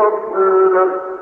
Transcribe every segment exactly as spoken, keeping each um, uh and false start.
فضله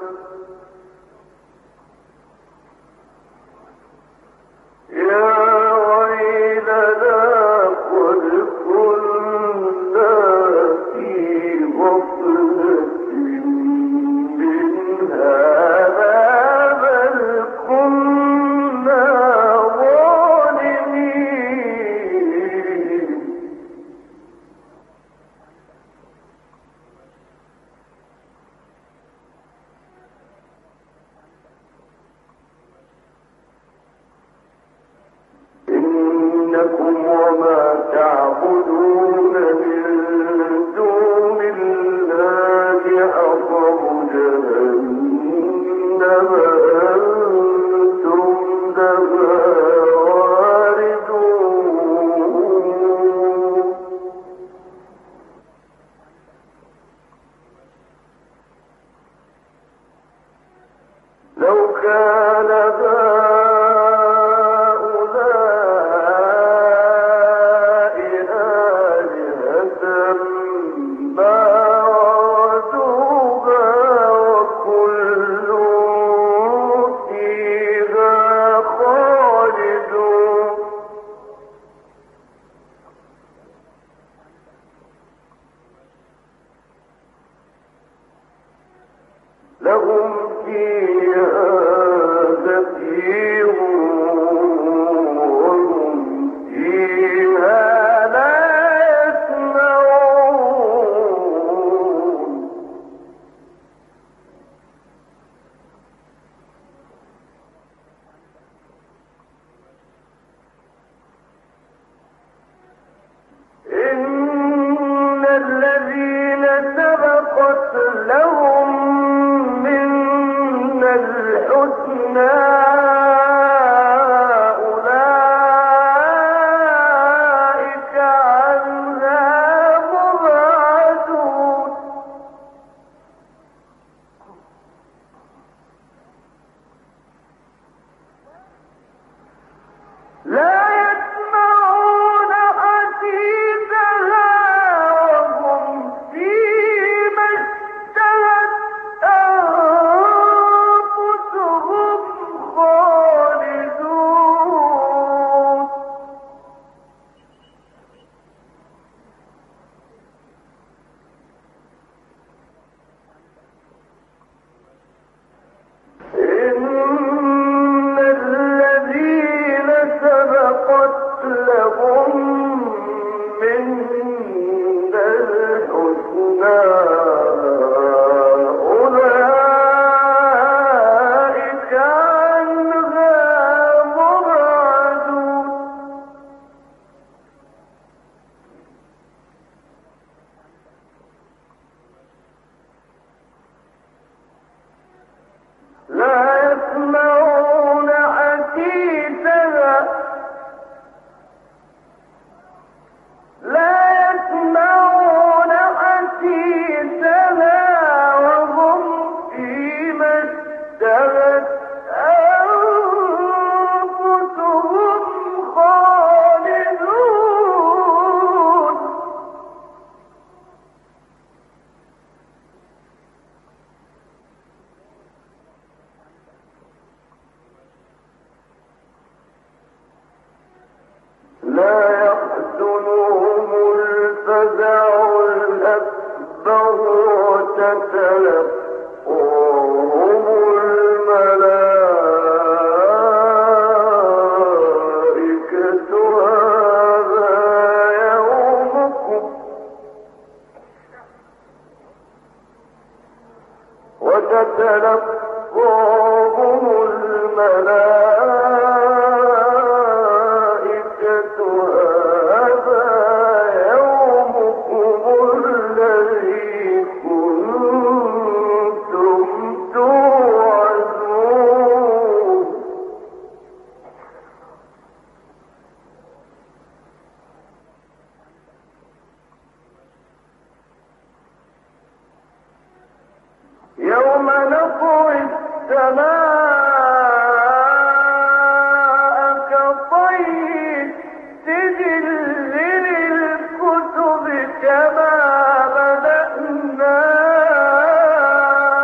كما بدأنا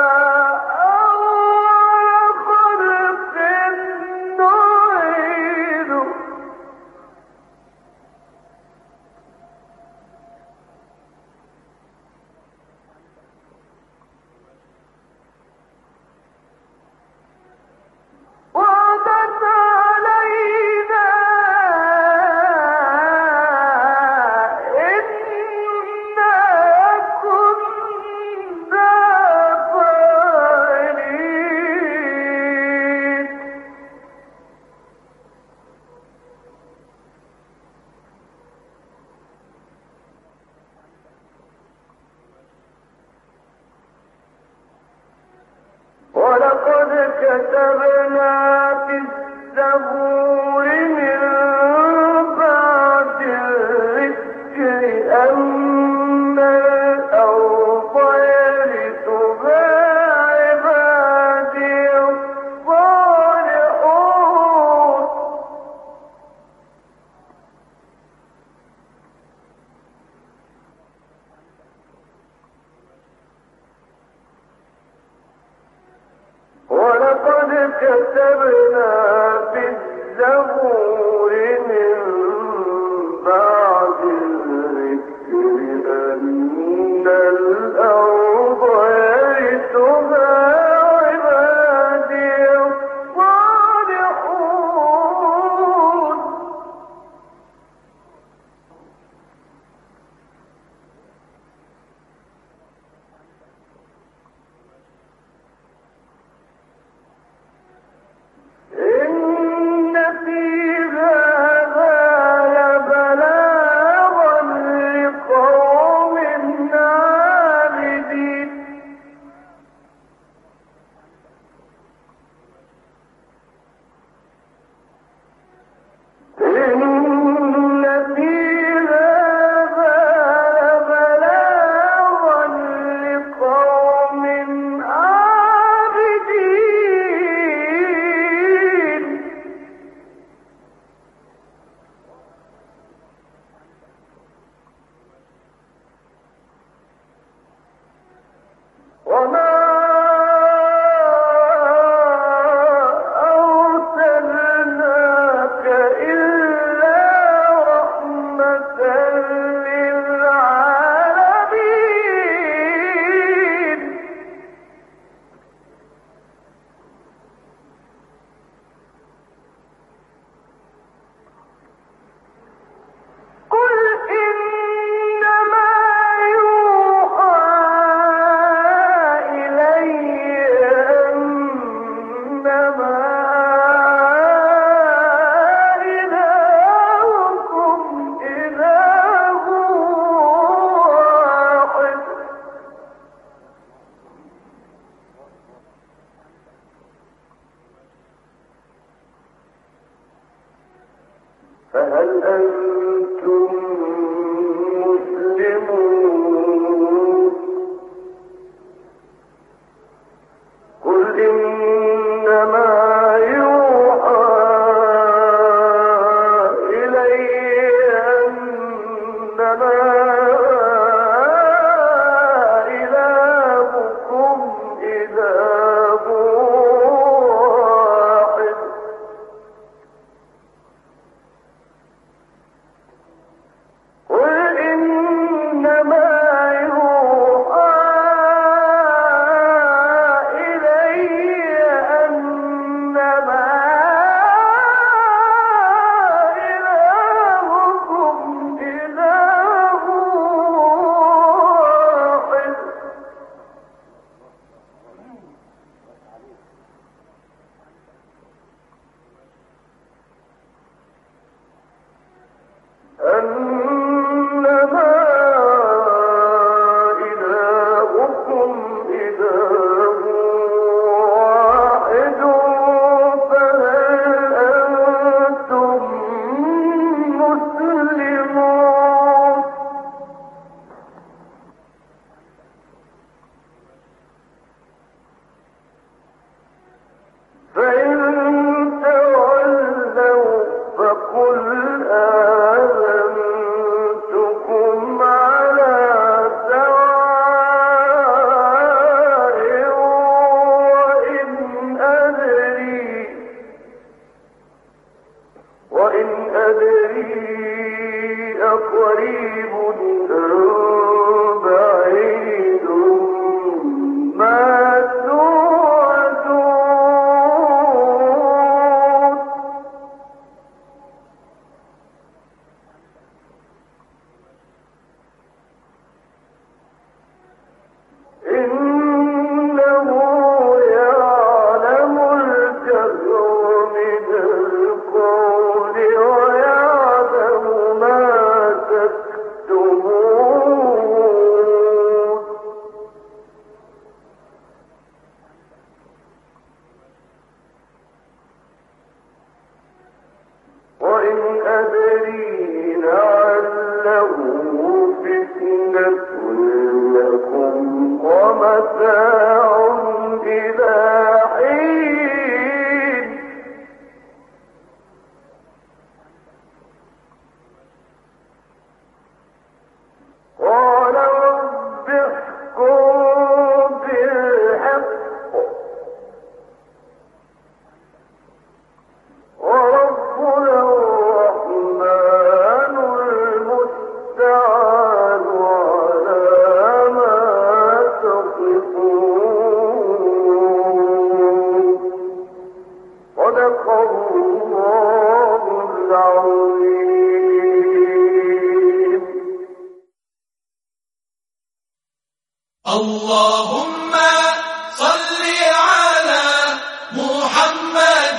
اللهم صل على محمد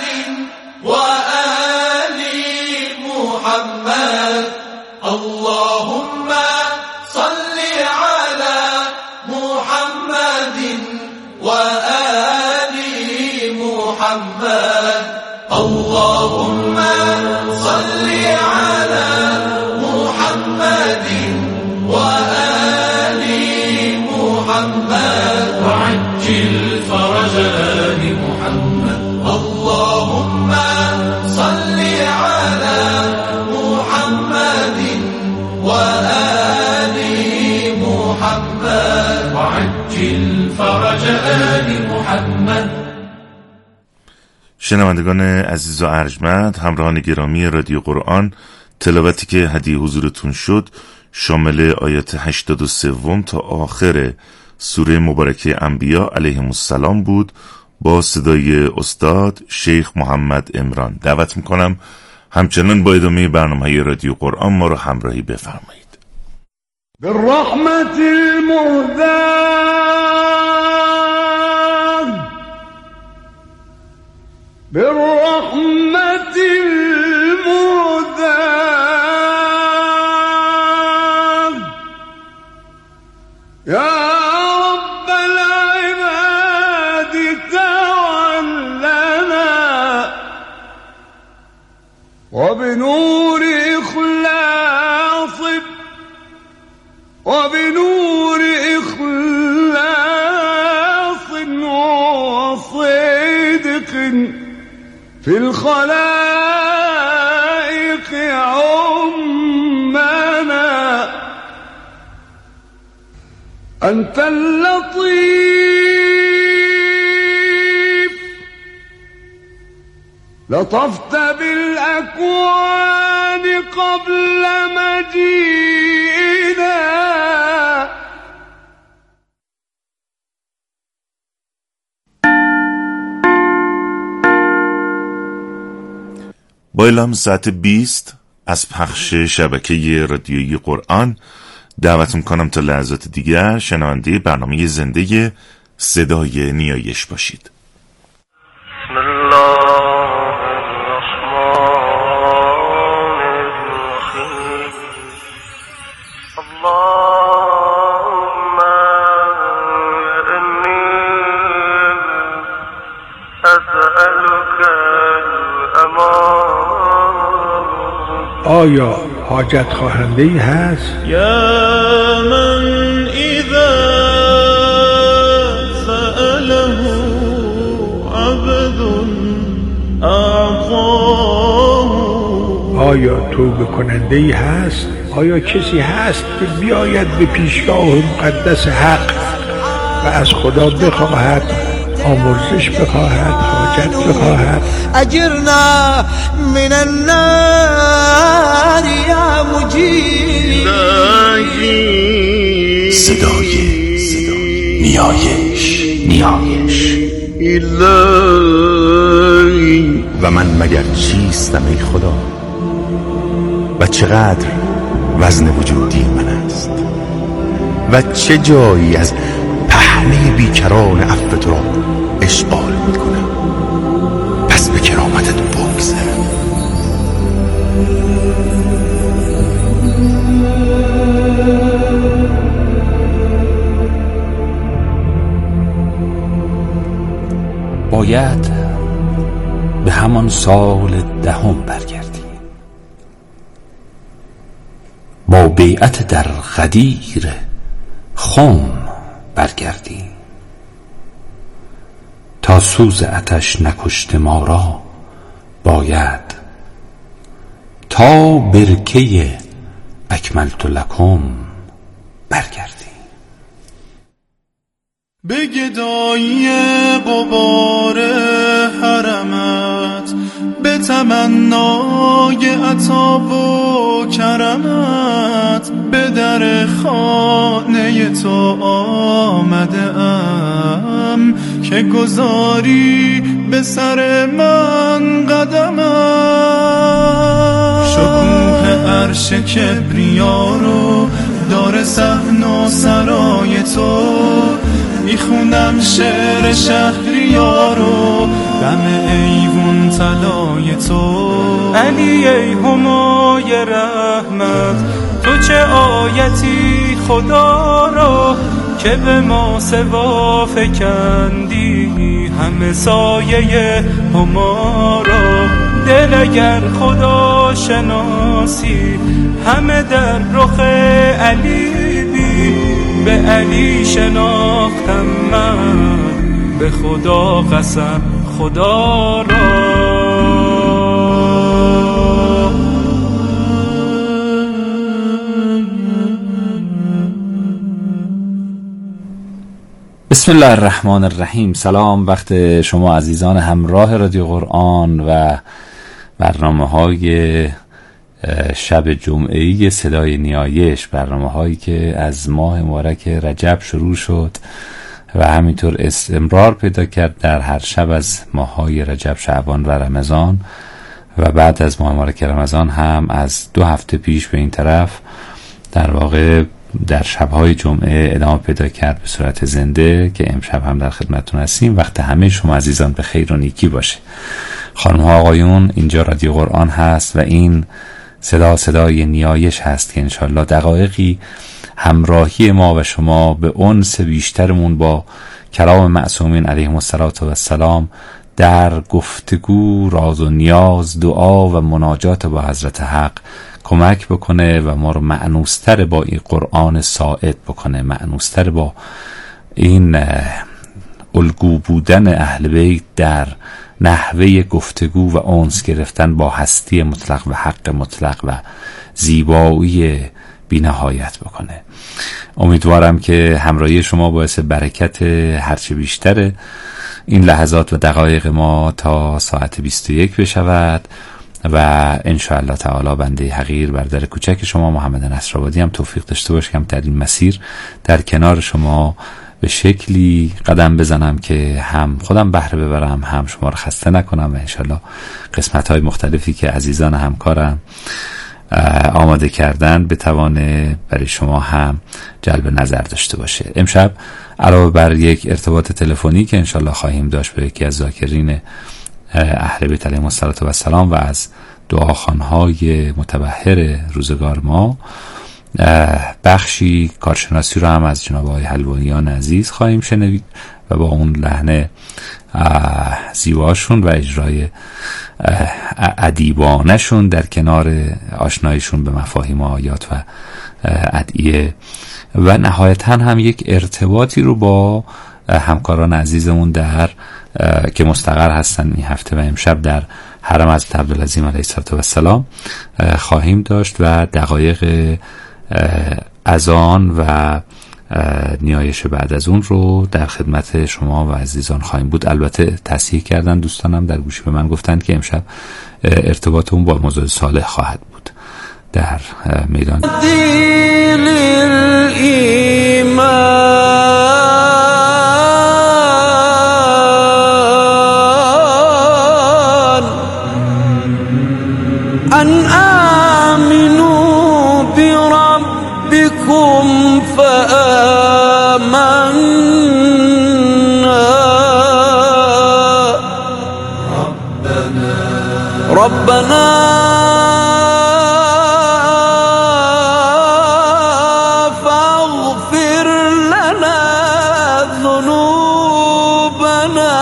وآل محمد. اللهم صل على محمد وآل محمد. اللهم صل على محمد وآل محمد وعجل فرج آل محمد. اللهم صل على محمد وآل محمد وعجل فرج آل محمد. شنوندگان عزیز و ارجمند، همراهان گرامی رادیو قرآن، تلاوتی که هدیه حضورتون شد شامل آیات هشتاد و سه تا آخر سوره مبارکه انبیا علیهم السلام بود با صدای استاد شیخ محمد عمران. دعوت میکنم همچنان با ادامه برنامه رادیو قرآن ما رو همراهی بفرمایید. بالرحمت المهدى بالرحمت المهدى يا رب العباد تولنا وبنور إخلاص وبنور إخلاص وصدق في الخلائق عمنا. أنت اللطيف لطفت بالأكوان قبل مجيئنا. با اعلام ساعت بیست از پخش شبکه رادیویی قرآن دعوت میکنم تا لحظات دیگر شنونده برنامه زنده صدای نیایش باشید. بسم الله الرحمن الرحیم. اللهم انی اسألك الامان. آیا حاجت خواهنده ای هست؟ یا من اذا سأله عبد اعطاه. آیا توبه کننده ای هست؟ آیا کسی هست که بیاید به پیشگاه مقدس حق و از خدا بخواهد، آمرزش بخواهد، حاجت بخواهد؟ اجرنا من النار یا مجیر. صدای صدای نیایش نیایش الهی. و من مگر چیستم ای خدا و چقدر وزن وجودی من است و چه جایی از پهنه بیکران عفو تو را اشغال میکنم. پس به کرامتت بگذرم. باید به همان سال دهم برگردیم بیعت در غدیر خم برگردیم. تا سوز آتش نکشته ما را باید تا برکه اکملت لکم برگردیم. به گدایی غبار حرمت، به تمنای عطا و کرمت، به در خانه تو آمده ام که گذاری به سر من قدمت. شکوه عرش کبریا رو دار صحن و سرای تو، میخونم شعر شهریارو دم ایوون طلای تو. علی ای همای رحمت، تو چه آیتی خدا را که به ما سوا فکندی همه سایه هما را. دل اگر خدا شناسی همه در رخ علی بی، به علی شناختم من به خدا قسم خدا را. بسم الله الرحمن الرحیم. سلام وقت شما عزیزان همراه رادیو قرآن و برنامه های شب جمعه‌ای صدای نیایش، برنامه هایی که از ماه مبارک رجب شروع شد و همینطور استمرار پیدا کرد در هر شب از ماه‌های رجب، شعبان و رمضان، و بعد از ماه مبارک رمضان هم از دو هفته پیش به این طرف در واقع در شب‌های جمعه ادامه پیدا کرد به صورت زنده که امشب هم در خدمتتون هستیم. وقت همه شما عزیزان به خیر و نیکی باشه. خانم ها آقایون، اینجا رادیو قرآن هست و این صدا صدای نیایش هست که انشالله دقایقی همراهی ما و شما به انس بیشترمون با کلام معصومین علیهم السلام در گفتگو، راز و نیاز، دعا و مناجات با حضرت حق کمک بکنه و ما رو معنوستر با این قرآن ساعد بکنه، معنوستر با این الگو بودن اهل بیت در نحوه گفتگو و انس گرفتن با هستی مطلق و حق مطلق و زیبایی بی نهایت بکنه. امیدوارم که همراهی شما باعث برکت هرچه بیشتر این لحظات و دقایق ما تا ساعت بیست و یک بشود و انشاءالله تعالی بنده حقیر برادر کوچک شما محمد نصرآبادی هم توفیق داشته باشم در این مسیر در کنار شما به شکلی قدم بزنم که هم خودم بهره ببرم، هم شما رو خسته نکنم و انشاءالله قسمت های مختلفی که عزیزان همکارم آماده کردن بتوانه برای شما هم جلب نظر داشته باشه. امشب علاوه بر یک ارتباط تلفنی که انشاءالله خواهیم داشت با یکی از ذاکرین اهل بیت علیهم السلام و از دعاخوان‌های متبحر روزگار ما، بخشی کارشناسی رو هم از جناب آقای حلوانیان عزیز خواهیم شنوید و با اون لحن زیباشون و اجرای ادیبانشون در کنار آشنایشون به مفاهیم آیات و ادعیه و نهایتاً هم یک ارتباطی رو با همکاران عزیزمون در که مستقر هستن این هفته و امشب در حرم حضرت عبدالعظیم علیه السلام خواهیم داشت و دقایق اذان و نیایش بعد از اون رو در خدمت شما و عزیزان خواهیم بود. البته تصحیح کردن دوستانم در گوشی به من گفتن که امشب ارتباط اون با موضوع صالح خواهد بود در میدان أن آمنوا بربكم فآمنا ربنا فاغفر لنا ذنوبنا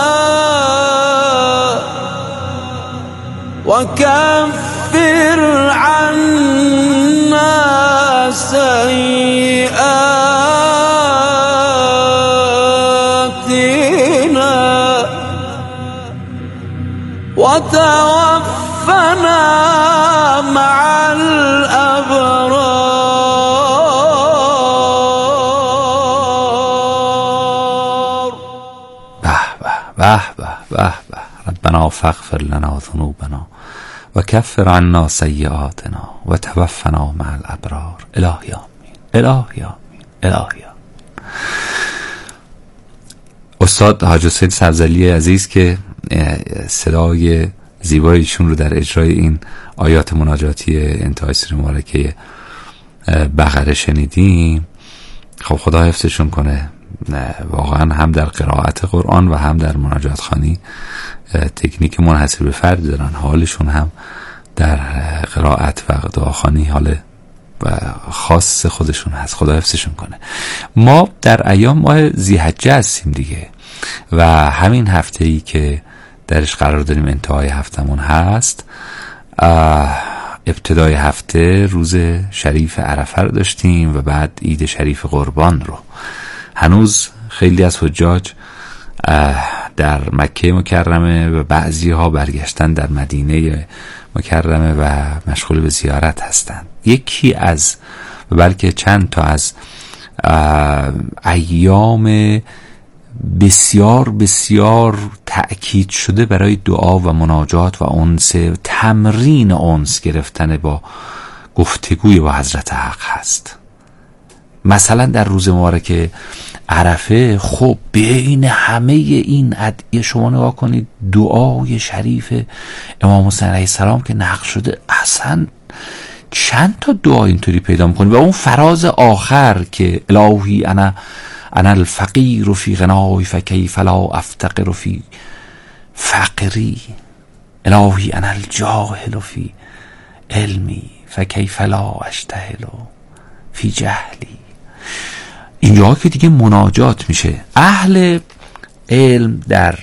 وكفر عنا وتوفنا مع الأبرار. به به به به به ربنا فاغفر لنا ذنوبنا و کفر عنا سیئاتنا و توفنا مع الابرار. الهی آمین، الهی آمین، الهی آمین. استاد حاج حسین سبزعلی عزیز که صدای زیبایشون رو در اجرای این آیات مناجاتی انتهای سوره مبارکه بقره شنیدیم، خب خدا حفظشون کنه. واقعا هم در قرائت قرآن و هم در مناجات خوانی تکنیک منحصر به فرد دارن. حالشون هم در قرائت و دعاخوانی حال و خاص خودشون هست. خدا حفظشون کنه. ما در ایام ماه ذی‌حجه هستیم دیگه و همین هفته ای که درش قرار داریم انتهای هفتمون هست، ابتدای هفته روز شریف عرفه رو داشتیم و بعد عید شریف قربان رو. هنوز خیلی از حجاج در مکه مکرمه و بعضی ها برگشتن در مدینه مکرمه و مشغول به زیارت هستند. یکی از بلکه چند تا از ایام بسیار بسیار تأکید شده برای دعا و مناجات و انس، تمرین انس گرفتن با گفتگوی با حضرت حق هست. مثلا در روز مبارک عرفه، خب بین همه این ادعیه شما نگاه کنید دعای شریف امام حسین علیه السلام که نقل شده، اصلا چند تا دعا اینطوری پیدا میکنید. و اون فراز آخر که الهی انا انا الفقیر فی غنای فکیف لا افتقر فی فقری، الهی انا الجاهل فی علمی فکیف لا اشتهل فی جهلی. اینجا که دیگه مناجات میشه. اهل علم در